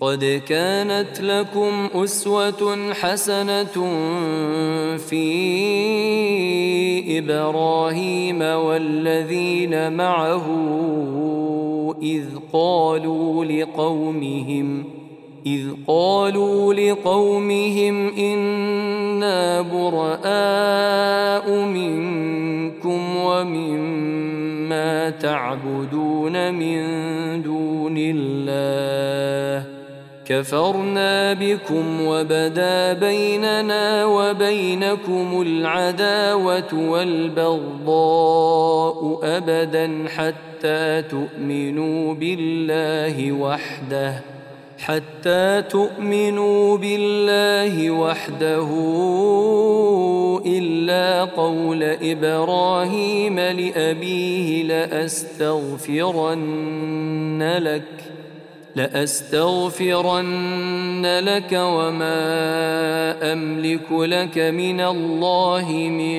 قد كانت لكم أسوة حسنة في إبراهيم والذين معه إذ قالوا لقومهم إنا براء منكم ومما تعبدون من دون الله كفرنا بكم وبدا بيننا وبينكم العداوة والبغضاء أبدا حتى تؤمنوا بالله وحده إلا قول إبراهيم لأبيه لأستغفرن لك وما أملك لك من الله من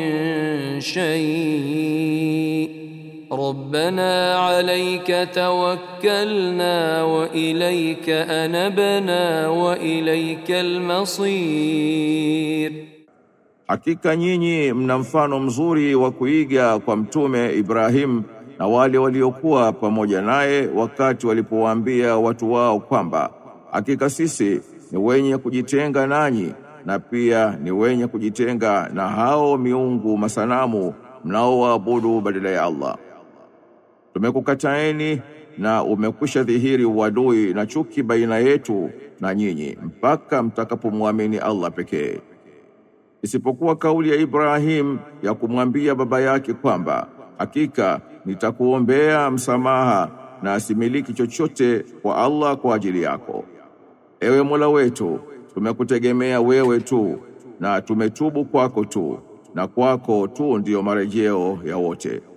شيء ربنا عليك توكلنا وإليك أنبنا وإليك المصير. Hakika nyinyi mna mfano mzuri wa kuiga kwa mtume Ibrahim na wale waliokuwa pamoja naye wakati walipowaambia watu wao kwamba hakika sisi ni wenye kujitenga nanyi na pia ni wenye kujitenga na hao miungu masanamu mnaoabudu badala ya Allah. Tumekukataeni na umekwisha dhihiri uadui na chuki baina yetu na nyinyi mpaka mtakapomwamini Allah pekee. Isipokuwa kauli ya Ibrahim ya kumwambia baba yake kwamba hakika nitakuombea msamaha na asimiliki chochote kwa Allah kwa ajili yako. Ewe Mola wetu, tumekutegemea wewe tu na tumetubu kwako tu na kwako tu ndiyo marejeo ya wote.